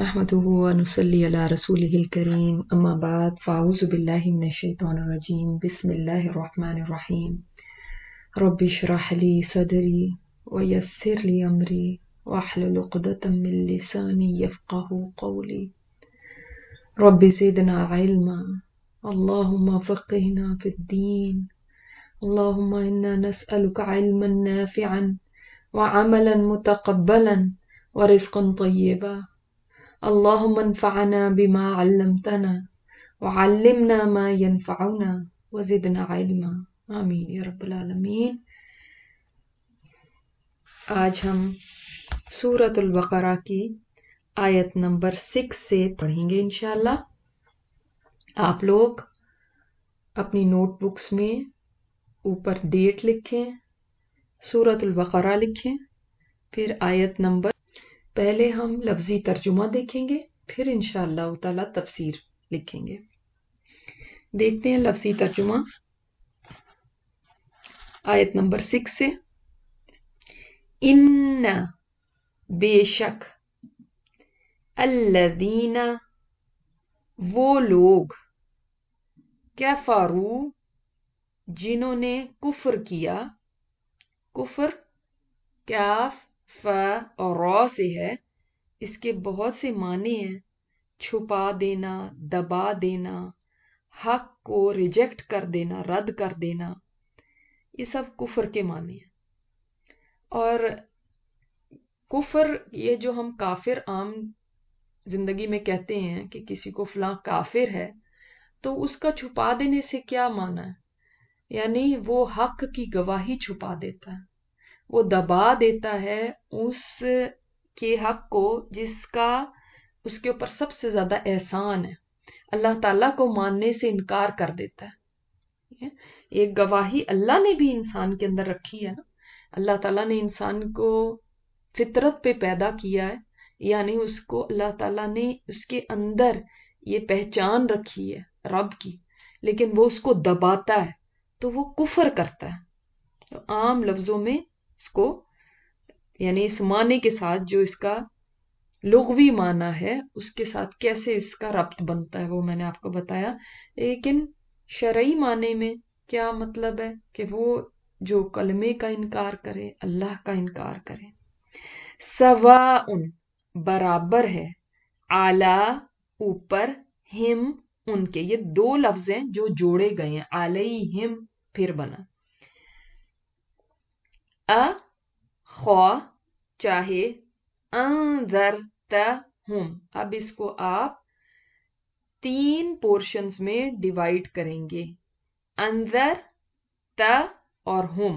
नहमदुहु व नुसल्ली अला रसूलिहिल करीम अम्मा बाद फ़ाऊज़ु बिल्लाहि मिनश शैतानिर रजीम बिस्मिल्लाहिर रहमानिर रहीम रब्बि इश्रह ली सदरी व यस्सिर ली अमरी वहलुल उक़दतम मिन लिसानी यफ़क़हू क़ौली रब्बि ज़िदना इल्मा अल्लाहुम्मा फ़क़्हिना फ़िद्दीन अल्लाहुम्मा इन्ना नस्अलुका इल्मन नाफ़िअन व अमलन मुतक़ब्बलन व रिज़्क़न तय्यबा अल्लाहुम्मा अन्फ़अना बिमा अल्लमतना व अल्लिमना मा यनफ़अुना व ज़िदना इल्मा आमीन या रब्बल आलमीन। आज हम सूरतुल बक़रा की आयत नंबर 6 से पढ़ेंगे इंशाअल्लाह। आप लोग अपनी नोटबुक्स में ऊपर डेट लिखें, सूरतुल बक़रा लिखें, फिर आयत नंबर। पहले हम लफ्जी तर्जुमा देखेंगे, फिर इंशाअल्लाह ताला तफसीर लिखेंगे। देखते हैं लफ्जी तर्जुमा आयत नंबर 6 से। इन्ना बेशक, अल्लज़ीना वो लोग, कफ़रू जिन्होंने कुफ्र किया। कुफ्र काफ फ और रौ से है। इसके बहुत से माने हैं, छुपा देना, दबा देना, हक को रिजेक्ट कर देना, रद्द कर देना, ये सब कुफ्र के माने हैं। और कुफ्र, ये जो हम काफिर आम जिंदगी में कहते हैं कि किसी को फलां काफिर है, तो उसका छुपा देने से क्या माना है? यानी वो हक की गवाही छुपा देता है, वो दबा देता है उस के हक को जिसका उसके ऊपर सबसे ज्यादा एहसान है। अल्लाह ताला को मानने से इनकार कर देता है। एक गवाही अल्लाह ने भी इंसान के अंदर रखी है ना। अल्लाह ताला ने इंसान को फितरत पे पैदा किया है, यानी उसको अल्लाह ताला ने उसके अंदर ये पहचान रखी है रब की, लेकिन वो उसको दबाता है तो वो कुफर करता है। तो आम लफ्जों में इसको, यानी इस माने के साथ जो इसका लुग़वी माना है उसके साथ कैसे इसका रब्त बनता है वो मैंने आपको बताया। लेकिन शरई माने में क्या मतलब है कि वो जो कलमे का इनकार करे, अल्लाह का इनकार करे। सवाउन बराबर है, आला ऊपर, हिम उनके। ये दो लफ्ज हैं जो जोड़े गए हैं, अलैहिम फिर बना। अ खौ चाहे, अंज़रतहुम। अब इसको आप 3 पोर्शंस में डिवाइड करेंगे, अंज़र, त और हुम।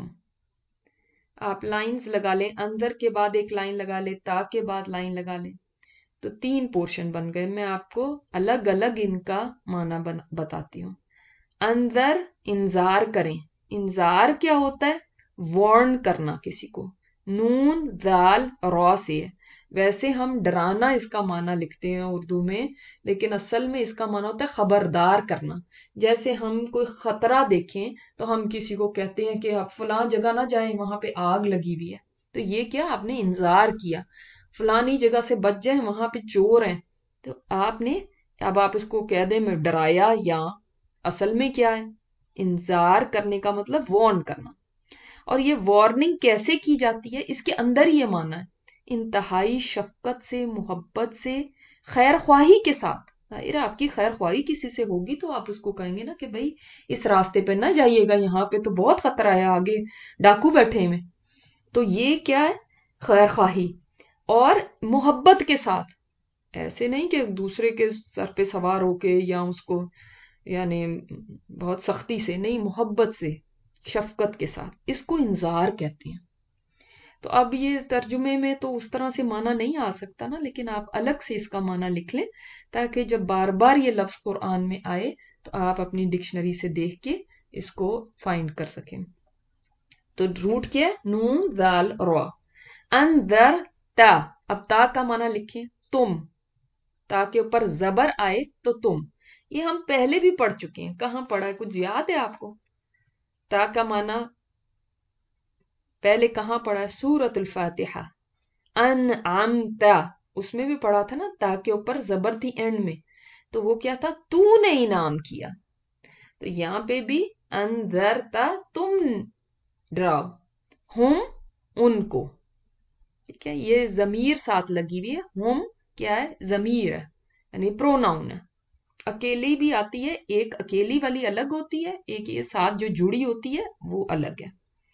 आप लाइंस लगा लें, अंदर के बाद एक लाइन लगा लें, ता के बाद लाइन लगा लें, तो 3 पोर्शन बन गए। मैं आपको अलग अलग इनका माना बताती हूँ। अंदर इंजार करें। इंजार क्या होता है? वार्न करना किसी को। नून दाल रॉ से है। वैसे हम डराना इसका माना लिखते हैं उर्दू में, लेकिन असल में इसका माना होता है खबरदार करना। जैसे हम कोई खतरा देखें तो हम किसी को कहते हैं कि आप फलां जगह ना जाएं, वहां पे आग लगी हुई है। तो ये क्या, आपने इंजार किया। फलानी जगह से बच जाएं, वहां पे चोर हैं। तो आपने, अब आप इसको कह दें मैं डराया, या असल में क्या है? इंजार करने का मतलब वार्न करना। और ये वार्निंग कैसे की जाती है, इसके अंदर ये माना है इंतहाई शफकत से, मोहब्बत से, खैर ख्वाही के साथ। जाहिर है आपकी खैर ख्वाही किसी से होगी तो आप उसको कहेंगे ना कि भाई इस रास्ते पे ना जाइएगा, यहाँ पे तो बहुत खतरा है, आगे डाकू बैठे हुए। तो ये क्या है? खैर ख्वाही और मोहब्बत के साथ। ऐसे नहीं कि दूसरे के सर पे सवार होके या उसको, यानी बहुत सख्ती से नहीं, मोहब्बत से, शफकत के साथ। इसको इंजार कहते हैं। तो अब ये तर्जुमे में तो उस तरह से माना नहीं आ सकता ना, लेकिन आप अलग से इसका माना लिख लें ताकि जब बार बार ये लफ्ज कुरान में आए तो आप अपनी डिक्शनरी से देख के इसको फाइंड कर सकें। तो रूट क्या है? नून जाल रॉ। अंदर ता, अब ता का माना लिखें तुम। ता के ऊपर जबर आए तो तुम। ये हम पहले भी पढ़ चुके हैं। कहां पढ़ा है, कुछ याद है आपको? ता का माना पहले कहां पढ़ा है? सूरतुल फातिहा। अनअमता, اس میں بھی پڑھا تھا نا تا کے اوپر زبر تھی اینڈ میں، تو وہ کیا تھا؟ تو نے انعام کیا. تو یہاں پہ بھی انذرتا تم ڈراؤ، ہم ان کو. ٹھیک ہے، یہ ضمیر ساتھ لگی ہوئی ہے. ہم کیا ہے؟ ضمیر ہے، یعنی پروناؤن ہے. اکیلی بھی آتی ہے، ایک اکیلی والی الگ ہوتی ہے، ایک یہ ساتھ جو جڑی ہوتی ہے وہ الگ ہے.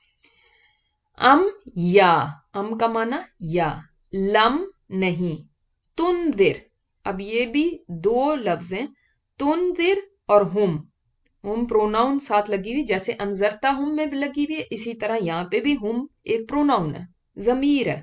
یا، کا معنی یا، لم نہیں. تنذر، اب یہ بھی دو لفظ ہیں، تنذر اور ہم پروناؤن ساتھ لگی ہوئی، جیسے انذرتا ہم میں بھی لگی ہوئی ہے، اسی طرح یہاں پہ بھی ہم ایک پروناؤن ہے، ضمیر ہے.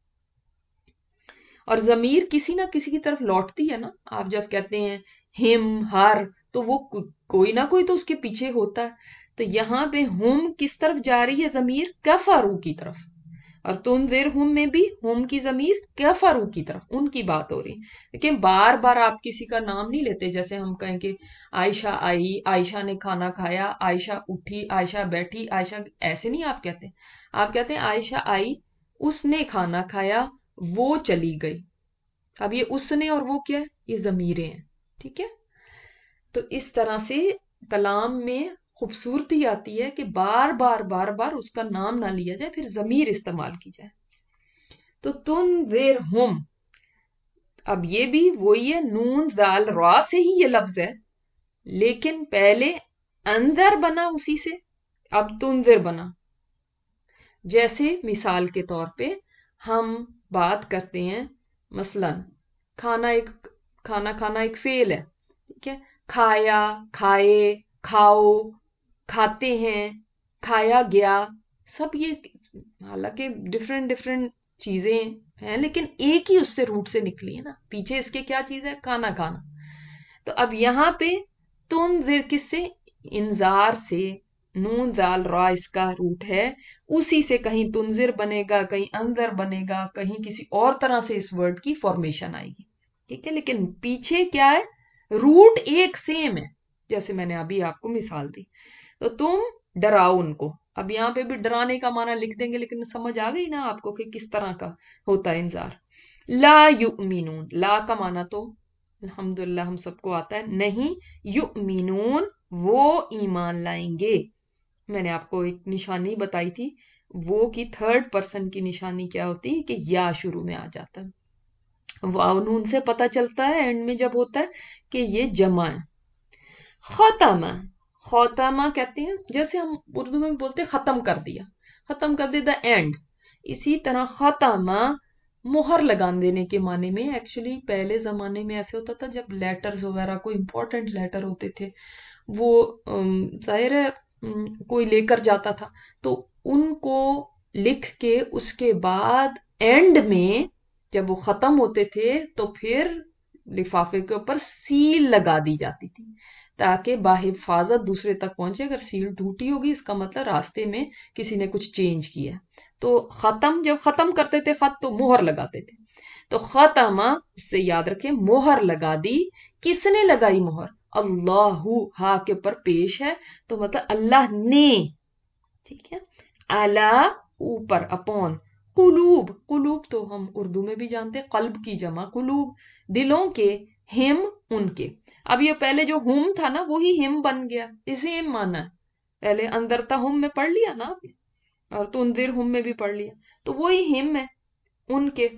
اور ضمیر کسی نہ کسی کی طرف لوٹتی ہے نا. آپ جب کہتے ہیں ہم، ہر، تو وہ کوئی نہ کوئی تو اس کے پیچھے ہوتا ہے. تو یہاں پہ ہم کس طرف جا رہی ہے ضمیر؟ کفروا کی طرف. اور تنذر ہم میں بھی ہم کی ضمیر کفروا کی طرف، ان کی بات ہو رہی. لیکن بار بار آپ کسی کا نام نہیں لیتے. جیسے ہم کہیں کہ عائشہ آئی، عائشہ نے کھانا کھایا، عائشہ اٹھی، عائشہ بیٹھی، عائشہ، ایسے نہیں آپ کہتے. آپ کہتے ہیں عائشہ آئی، اس نے کھانا کھایا، وہ چلی گئی. اب یہ اس نے اور وہ کیا ہے؟ یہ ضمیریں ہیں. ٹھیک ہے، تو اس طرح سے کلام میں خوبصورتی آتی ہے کہ بار بار بار بار اس کا نام نہ لیا جائے، پھر ضمیر استعمال کی جائے. تو تنذرہم، اب یہ بھی وہی ہے، نون زال را سے ہی یہ لفظ ہے، لیکن پہلے انذر بنا اسی سے، اب تنذر بنا. جیسے مثال کے طور پہ ہم بات کرتے ہیں، مثلا کھانا کھانا ایک فعل ہے. ٹھیک ہے، کھایا، کھائے، کھاؤ، کھاتے ہیں، کھایا گیا، سب یہ حالانکہ ڈفرینٹ چیزیں ہیں، لیکن ایک ہی اس سے روٹ سے نکلی ہے نا. پیچھے اس کے کیا چیز ہے؟ کھانا کھانا. تو اب یہاں پہ تنذر کس سے؟ انذار سے. نون زال را اس کا روٹ ہے، اسی سے کہیں تنذر بنے گا، کہیں انذر بنے گا، کہیں کسی اور طرح سے اس ورڈ کی فارمیشن آئے گی. ٹھیک ہے، لیکن پیچھے کیا ہے؟ روٹ ایک سیم ہے، جیسے میں نے ابھی آپ کو مثال دی. تو تم ڈراؤ ان کو. اب یہاں پہ بھی ڈرانے کا معنی لکھ دیں گے، لیکن سمجھ آ گئی نا آپ کو کہ کس طرح کا ہوتا ہے انذار. لا یؤمنون، لا کا معنی تو الحمدللہ ہم سب کو آتا ہے. نہیں، یؤمنون، وہ ایمان لائیں گے. میں نے آپ کو ایک نشانی بتائی تھی، وہ کی تھرڈ پرسن کی نشانی کیا ہوتی ہے کہ یا شروع میں آ جاتا ہے. واو نون سے پتہ چلتا ہے اینڈ میں جب ہوتا ہے کہ یہ جمع ہے. ختمہ، ختمہ کہتے ہیں جیسے ہم اردو میں بولتے ختم کر دیا، ختم کر دے، دا اینڈ. اسی طرح ختمہ مہر لگان دینے کے معنی میں. ایکچولی پہلے زمانے میں ایسے ہوتا تھا جب لیٹرز وغیرہ کوئی امپورٹنٹ لیٹر ہوتے تھے، وہ ظاہر ہے کوئی لے کر جاتا تھا، تو ان کو لکھ کے اس کے بعد اینڈ میں جب وہ ختم ہوتے تھے تو پھر لفافے کے اوپر سیل لگا دی جاتی تھی تاکہ باحفاظت دوسرے تک پہنچے. اگر سیل ٹوٹی ہوگی اس کا مطلب راستے میں کسی نے کچھ چینج کیا. تو جب ختم کرتے تھے خط تو مہر لگاتے تھے. تو ختمہ، اس سے یاد رکھیں، مہر لگا دی. کس نے لگائی مہر؟ اللہ، ہا کے اوپر پیش ہے تو مطلب اللہ نے. ٹھیک ہے، اعلی اوپر، اپون. قلوب، قلوب تو ہم اردو میں بھی جانتے، قلب کی جمع قلوب، دلوں کے. ہم ان کے. اب یہ پہلے جو ہم تھا نا وہی ہم بن گیا، اسے ہم مانا ہے. پہلے اندرتا ہم میں پڑھ لیا نا آپ نے، اور تنذر ہم میں بھی پڑھ لیا، تو وہی ہم ہے، ان کے.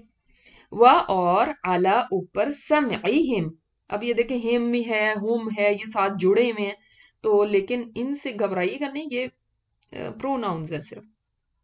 اور اعلی اوپر سمعہم. اب یہ دیکھیں ہم ہے، ہم ہے، یہ ساتھ جڑے ہوئے ہیں، تو لیکن ان سے گھبرائیے گا نہیں، یہ پروناؤنز ہیں صرف.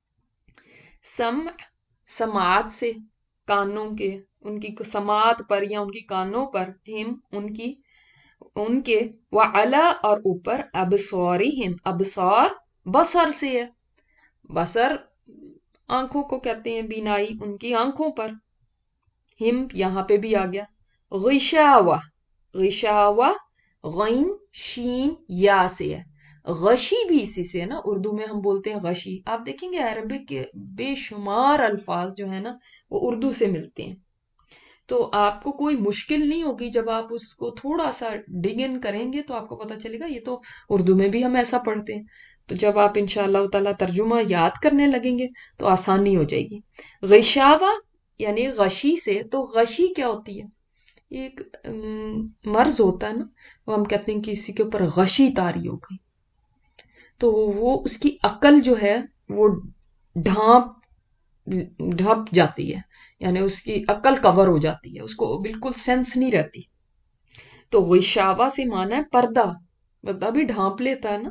سماعت سے، کانوں کے، ان کی سماعت پر یا ان کی کانوں پر. ہم ان کے. وعلا اور اوپر ابصارہم، ابصار بصر سے ہے. بصر آنکھوں کو کہتے ہیں، بینائی، ان کی آنکھوں پر. ہم یہاں پہ بھی آ گیا. غشاوہ، غشاوہ غین شین یا سے ہے. غشی بھی اسی سے ہے نا، اردو میں ہم بولتے ہیں غشی. آپ دیکھیں گے عربک کے بے شمار الفاظ جو ہیں نا وہ اردو سے ملتے ہیں. تو آپ کو کوئی مشکل نہیں ہوگی جب آپ اس کو تھوڑا سا ڈگ ان کریں گے تو آپ کو پتا چلے گا یہ تو اردو میں بھی ہم ایسا پڑھتے ہیں. تو جب آپ انشاءاللہ تعالی ترجمہ یاد کرنے لگیں گے تو آسانی ہو جائے گی. غشاوہ یعنی غشی سے. تو غشی کیا ہوتی ہے؟ یہ ایک مرض ہوتا ہے نا، وہ ہم کہتے ہیں کہ کسی کے اوپر غشی طاری ہو گئی، تو وہ اس کی عقل جو ہے وہ ڈھپ جاتی ہے، یعنی اس کی عقل کور ہو جاتی ہے، اس کو بالکل سینس نہیں رہتی. تو غشاوہ سے مانا ہے پردہ، پردہ بھی ڈھانپ لیتا ہے نا.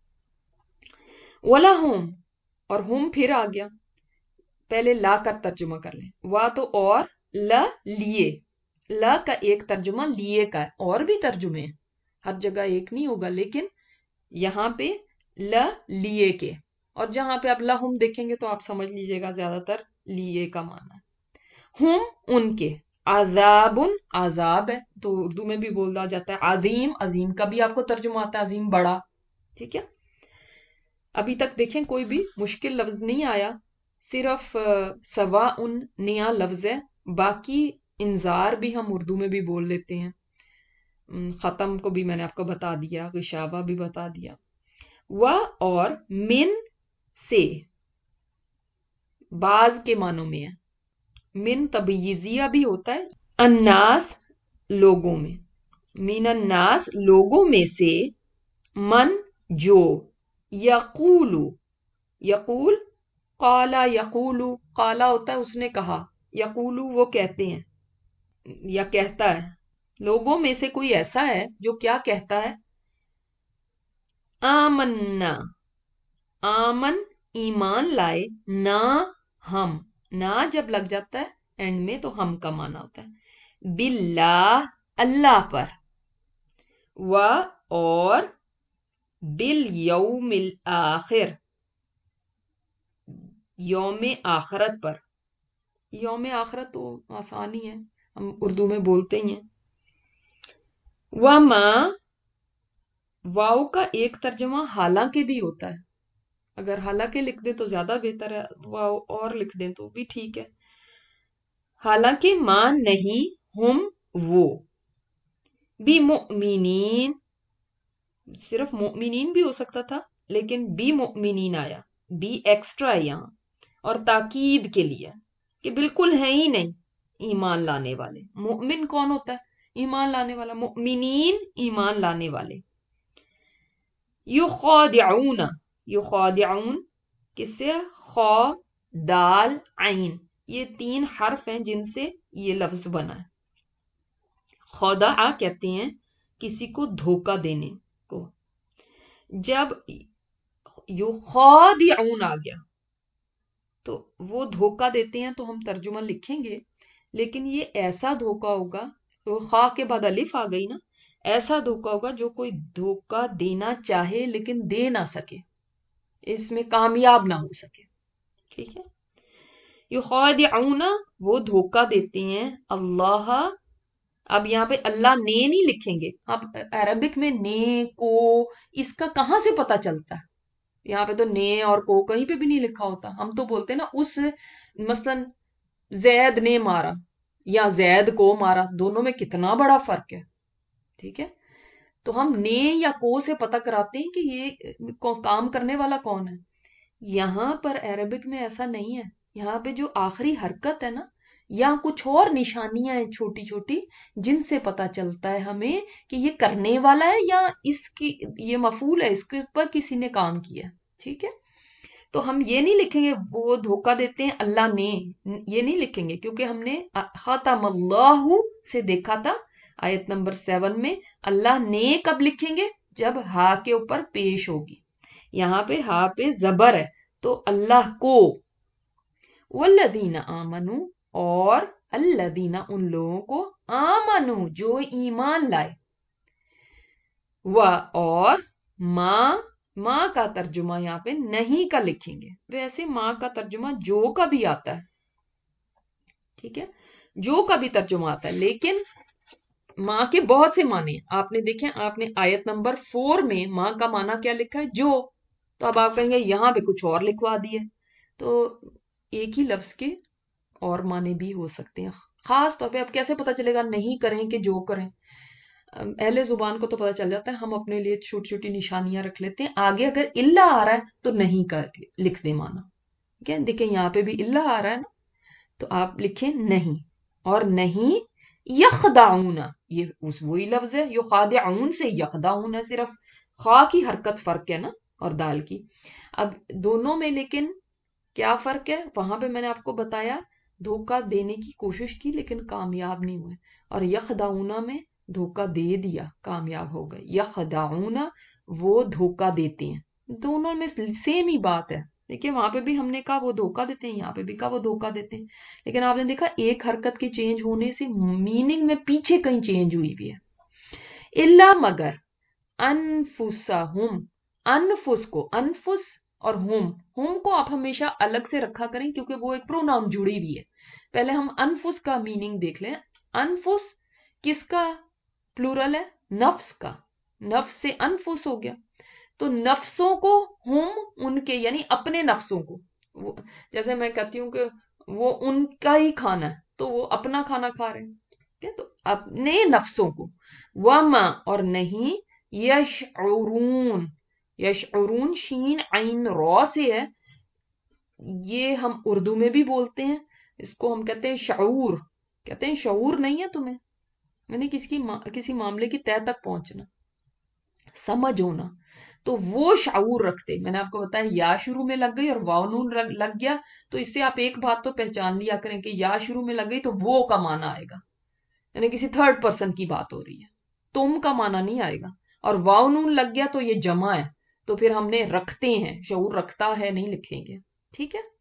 ولا ہوم، اور ہوم پھر آ گیا، پہلے لا کر ترجمہ کر لیں. وا تو اور، لا لیے. لا کا ایک ترجمہ لیے کا ہے، اور بھی ترجمے ہیں، ہر جگہ ایک نہیں ہوگا، لیکن یہاں پہ لا لیے کے. اور جہاں پہ آپ لہم دیکھیں گے تو آپ سمجھ لیجئے گا زیادہ تر لیے کا معنی. ہم ان کے، عذاب عذاب ہے، تو اردو میں بھی بولا جاتا ہے عظیم، عظیم کا بھی آپ کو ترجمہ آتا ہے عظیم بڑا. ٹھیک ہے، ابھی تک دیکھیں کوئی بھی مشکل لفظ نہیں آیا، صرف سوا ان نیا لفظ ہے. باقی انذار بھی ہم اردو میں بھی بول لیتے ہیں. ختم کو بھی میں نے آپ کو بتا دیا، غشاوہ بھی بتا دیا. و اور من سے بعض کے معنوں میں ہے. من تبعیضیہ بھی ہوتا ہے. الناس لوگوں میں، من الناس لوگوں میں سے، من جو، یقول، یقول، قالا یقول، قالا ہوتا ہے اس نے کہا، یقول وہ کہتے ہیں یا کہتا ہے. لوگوں میں سے کوئی ایسا ہے جو کیا کہتا ہے؟ آمنا، آمن ایمان لائے، نہ ہم، نہ جب لگ جاتا ہے اینڈ میں تو ہم کا معنی ہوتا ہے. باللہ اللہ پر، و اور بالیوم الآخر یوم آخرت پر. یوم آخرت تو آسانی ہے، ہم اردو میں بولتے ہی ہیں. وما، واؤ کا ایک ترجمہ حالانکہ بھی ہوتا ہے، اگر حالانکہ لکھ دیں تو زیادہ بہتر ہے، واؤ اور لکھ دیں تو بھی ٹھیک ہے. حالانکہ ماں نہیں ہم وہ، بی مؤمنین، صرف مؤمنین بھی ہو سکتا تھا لیکن بی مؤمنین آیا، بی ایکسٹرا ہے یہاں، اور تاکید کے لیے کہ بالکل ہے ہی نہیں ایمان لانے والے. مؤمن کون ہوتا ہے؟ ایمان لانے والا. مؤمنین ایمان لانے والے. یخادعون، یخادعون کس سے؟ خا، دال، عین، یہ تین حرف ہیں جن سے یہ لفظ بنا ہے. خدع کہتے ہیں کسی کو دھوکہ دینے کو. جب یخادعون آ گیا تو وہ دھوکہ دیتے ہیں، تو ہم ترجمہ لکھیں گے، لیکن یہ ایسا دھوکہ ہوگا، تو خا کے بعد الف آ گئی نا، ایسا دھوکہ ہوگا جو کوئی دھوکہ دینا چاہے لیکن دے نہ سکے، اس میں کامیاب نہ ہو سکے. ٹھیک ہے، یخادعون وہ دھوکہ دیتے ہیں اللہ. اب یہاں پہ اللہ نے نہیں لکھیں گے. اب عربک میں نے کو اس کا کہاں سے پتا چلتا ہے؟ یہاں پہ تو نے اور کو کہیں پہ بھی نہیں لکھا ہوتا. ہم تو بولتے ہیں نا اس، مثلا زید نے مارا یا زید کو مارا، دونوں میں کتنا بڑا فرق ہے. ٹھیک ہے، تو ہم نے یا کو سے پتہ کراتے ہیں کہ یہ کام کرنے والا کون ہے. یہاں پر عربک میں ایسا نہیں ہے. یہاں پہ جو آخری حرکت ہے نا، یا کچھ اور نشانیاں ہیں چھوٹی چھوٹی جن سے پتا چلتا ہے ہمیں کہ یہ کرنے والا ہے یا اس کی یہ مفعول ہے، اس کے اوپر کسی نے کام کیا. ٹھیک ہے، تو ہم یہ نہیں لکھیں گے وہ دھوکہ دیتے ہیں اللہ نے، یہ نہیں لکھیں گے، کیونکہ ہم نے ختم اللہ سے دیکھا تھا آیت نمبر 7 میں. اللہ نے کب لکھیں گے؟ جب ہا کے اوپر پیش ہوگی. یہاں پہ ہا پہ زبر ہے تو اللہ کو. والذین آمنو، اور الذین ان لوگوں کو، آمنو جو ایمان لائے. و اور ماں، ماں کا ترجمہ یہاں پہ نہیں کا لکھیں گے. ویسے ماں کا ترجمہ جو کا بھی آتا ہے. ٹھیک ہے، جو کا بھی ترجمہ آتا ہے، لیکن ماں کے بہت سے معنی ہیں. آپ نے دیکھیں، آپ نے آیت نمبر 4 میں ماں کا معنی کیا لکھا ہے؟ جو. تو اب آپ کہیں گے یہاں پہ کچھ اور لکھوا دیے. تو ایک ہی لفظ کے اور معنی بھی ہو سکتے ہیں. خاص طور پہ اب کیسے پتا چلے گا نہیں کریں کہ جو کریں؟ اہل زبان کو تو پتا چل جاتا ہے، ہم اپنے لیے چھوٹی چھوٹی نشانیاں رکھ لیتے ہیں. آگے اگر اللہ آ رہا ہے تو نہیں کا لکھ دے معنی. ٹھیک ہے، دیکھیں یہاں پہ بھی اللہ آ رہا ہے نا، تو آپ لکھیں نہیں، اور نہیں یخدعون، یہ وہی لفظ ہے، یخادعون سے یخدعون ہے، صرف خا کی حرکت فرق ہے نا اور دال کی. اب دونوں میں لیکن کیا فرق ہے؟ وہاں پہ میں نے آپ کو بتایا دھوکہ دینے کی کوشش کی لیکن کامیاب نہیں ہوئے، اور یخدعون میں دھوکہ دے دیا کامیاب ہو گئے. یخدعون وہ دھوکہ دیتے ہیں، دونوں میں سیم ہی بات ہے. دیکھیے وہاں پہ بھی ہم نے کہا وہ دھوکہ دیتے ہیں، یہاں پہ بھی کہا وہ دھوکہ دیتے ہیں، لیکن آپ نے دیکھا ایک حرکت کے چینج ہونے سے میننگ میں پیچھے کہیں چینج ہوئی بھی ہے. الا مگر انفسہم، انفس کو، انفس اور ہم کو آپ ہمیشہ الگ سے رکھا کریں کیونکہ وہ ایک پروناؤن جڑی ہوئی ہے. پہلے ہم انفس کا میننگ دیکھ لیں. انفس کس کا پلورل ہے؟ نفس کا. نفس سے انفس ہو گیا، تو نفسوں کو ہم ان کے یعنی اپنے نفسوں کو، جیسے میں کہتی ہوں کہ وہ ان کا ہی کھانا ہے تو وہ اپنا کھانا کھا رہے ہیں، تو اپنے نفسوں کو. وما اور نہیں یشعرون، یشعرون شین عین را سے ہے، یہ ہم اردو میں بھی بولتے ہیں، اس کو ہم کہتے ہیں شعور، کہتے ہیں شعور نہیں ہے تمہیں، یعنی کسی معاملے کی تہ تک پہنچنا، سمجھ ہونا. تو وہ شعور رکھتے. میں نے آپ کو بتایا یا شروع میں لگ گئی اور واو نون لگ گیا تو اس سے آپ ایک بات تو پہچان لیا کریں کہ یا شروع میں لگ گئی تو وہ کا معنی آئے گا، یعنی کسی تھرڈ پرسن کی بات ہو رہی ہے، تم کا معنی نہیں آئے گا. اور واو نون لگ گیا تو یہ جمع ہے، تو پھر ہم نے رکھتے ہیں، شعور رکھتا ہے نہیں لکھیں گے. ٹھیک ہے.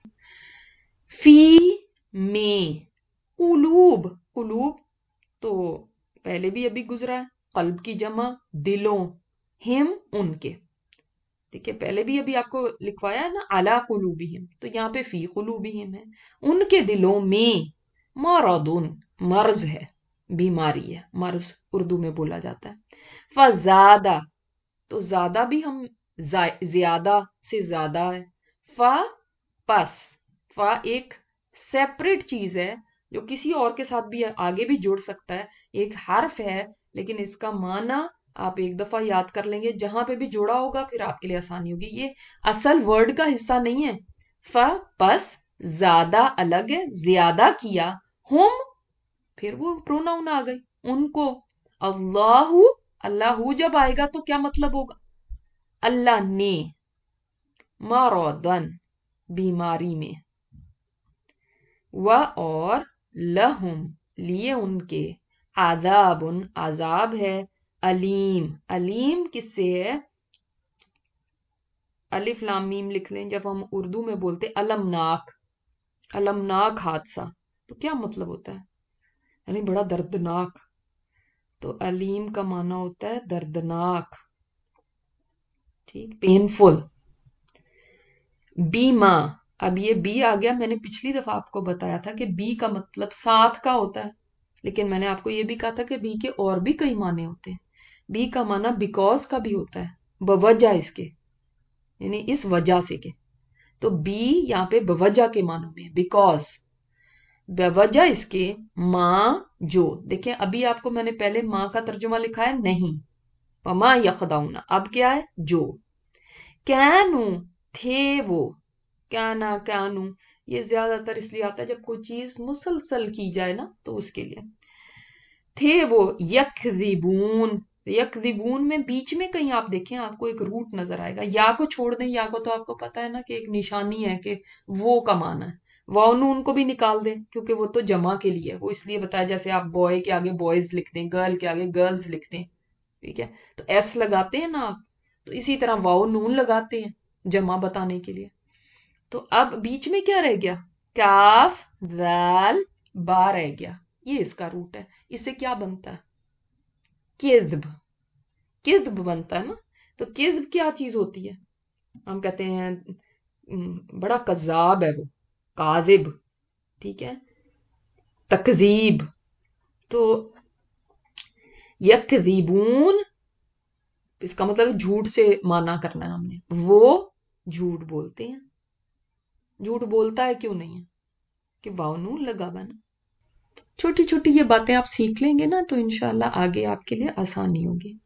فی میں قلوب، قلوب تو پہلے بھی ابھی گزرا ہے، قلب کی جمع دلوں، ہم ان کے. ٹھیک ہے، پہلے بھی ابھی آپ کو لکھوایا ہے نا علی قلوبہم، تو یہاں پہ فی قلوبہم ہے، ان کے دلوں میں. مرضون مرض ہے، بیماری ہے، مرض اردو میں بولا جاتا ہے. فزادہ تو زیادہ بھی ہم زیادہ سے زیادہ ہے. پس فا ایک سیپریٹ چیز ہے جو کسی اور کے ساتھ بھی آگے بھی جڑ سکتا ہے، ایک حرف ہے لیکن اس کا معنی آپ ایک دفعہ یاد کر لیں گے، جہاں پہ بھی جوڑا ہوگا پھر آپ کے لیے آسانی ہوگی. یہ اصل ورڈ کا حصہ نہیں ہے. پس زیادہ الگ ہے، زیادہ کیا، ہم پھر وہ پروناؤن آ گئی ان کو. اللہ، اللہ جب آئے گا تو کیا مطلب ہوگا؟ اللہ نے، مرضن بیماری میں، و اور لہم لیے ان کے، عذاب عذاب ہے، علیم علیم کس سے ہے؟ الف لام میم لکھ لیں. جب ہم اردو میں بولتے المناک، المناک حادثہ تو کیا مطلب ہوتا ہے؟ یعنی بڑا دردناک. تو علیم کا معنی ہوتا ہے دردناک، ٹھیک، پینفل. بیما، اب یہ بی آ گیا، میں نے پچھلی دفعہ آپ کو بتایا تھا کہ بی کا مطلب ساتھ کا ہوتا ہے، لیکن میں نے آپ کو یہ بھی کہا تھا کہ بی کے اور بھی کئی معنی ہوتے ہیں. بی کا معنی بیکوز کا بھی ہوتا ہے، بوجہ اس کے، یعنی اس وجہ سے کہ. تو بی یہاں پہ بوجہ کے معنوں میں، بیکوز، بوجہ اس کے، ماں جو. دیکھیں ابھی آپ کو میں نے پہلے ماں کا ترجمہ لکھا ہے نہیں، وما یخدعون، اب کیا ہے؟ جو. کینو تھے وہ، کانا کانو یہ زیادہ تر اس لیے آتا ہے جب کوئی چیز مسلسل کی جائے نا تو اس کے لیے. تھے وہ یکذبون، یکذبون میں بیچ میں کہیں آپ دیکھیں آپ کو ایک روٹ نظر آئے گا، یا کو چھوڑ دیں، یا کو تو آپ کو پتا ہے نا کہ ایک نشانی ہے کہ وہ کا معنی ہے. واو نون کو بھی نکال دیں کیونکہ وہ تو جمع کے لیے، وہ اس لیے بتایا جیسے آپ بوائے کے آگے بوائز لکھ دیں، گرل کے آگے گرلز لکھ دیں، ٹھیک ہے، تو ایس لگاتے ہیں نا آپ، تو اسی طرح واو نون لگاتے ہیں جمع بتانے کے لیے. تو اب بیچ میں کیا رہ گیا؟ کاف ذال با رہ گیا، یہ اس کا روٹ ہے. اس سے کیا بنتا ہے؟ کذب، کذب بنتا ہے نا. تو کذب کیا چیز ہوتی ہے؟ ہم کہتے ہیں بڑا کذاب ہے وہ، کاذب، ٹھیک ہے، تکذیب. تو یکذبون اس کا مطلب جھوٹ سے مانا کرنا ہے ہم نے، وہ جھوٹ بولتے ہیں. جھوٹ بولتا ہے کیوں نہیں ہے؟ کہ واو نون لگا ہوا نا. چھوٹی چھوٹی یہ باتیں آپ سیکھ لیں گے نا تو انشاءاللہ آگے آپ کے لیے آسانی ہوگی.